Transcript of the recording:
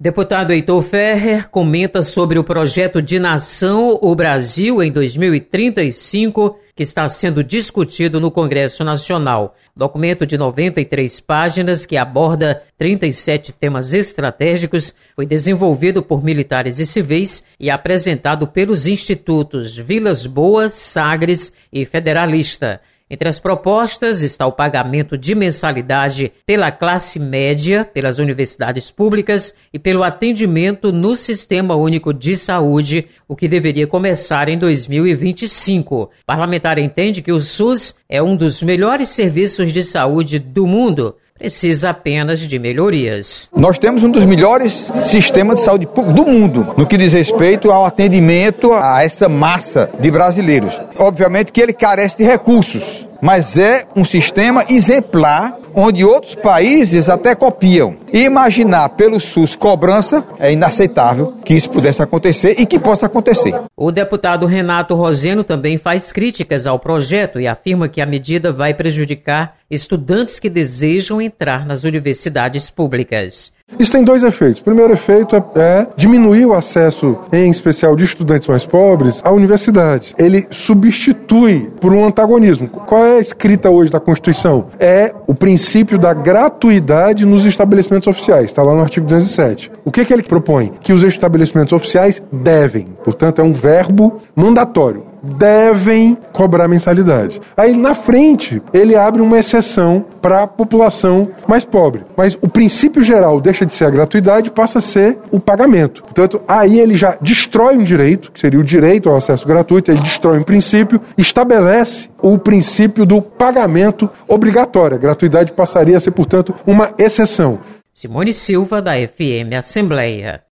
Deputado Heitor Ferrer comenta sobre o projeto de nação O Brasil em 2035, que está sendo discutido no Congresso Nacional. Documento de 93 páginas que aborda 37 temas estratégicos, foi desenvolvido por militares e civis e apresentado pelos institutos Vilas Boas, Sagres e Federalista. Entre as propostas está o pagamento de mensalidade pela classe média, pelas universidades públicas e pelo atendimento no Sistema Único de Saúde, o que deveria começar em 2025. O parlamentar entende que o SUS é um dos melhores serviços de saúde do mundo. Precisa apenas de melhorias. Nós temos um dos melhores sistemas de saúde do mundo no que diz respeito ao atendimento a essa massa de brasileiros. Obviamente que ele carece de recursos, mas é um sistema exemplar onde outros países até copiam. E imaginar pelo SUS cobrança é inaceitável que isso pudesse acontecer e que possa acontecer. O deputado Renato Roseno também faz críticas ao projeto e afirma que a medida vai prejudicar estudantes que desejam entrar nas universidades públicas. Isso tem dois efeitos. O primeiro efeito é diminuir o acesso, em especial de estudantes mais pobres, à universidade. Ele substitui por um antagonismo. Qual é a escrita hoje da Constituição? É o princípio da gratuidade nos estabelecimentos oficiais. Está lá no artigo 207. O que ele propõe? Que os estabelecimentos oficiais devem. Portanto, é um verbo mandatório. Devem cobrar mensalidade. Aí, na frente, ele abre uma exceção para a população mais pobre. Mas o princípio geral deixa de ser a gratuidade e passa a ser o pagamento. Portanto, aí ele já destrói um direito, que seria o direito ao acesso gratuito, ele destrói um princípio, estabelece o princípio do pagamento obrigatório. A gratuidade passaria a ser, portanto, uma exceção. Simone Silva, da FM Assembleia.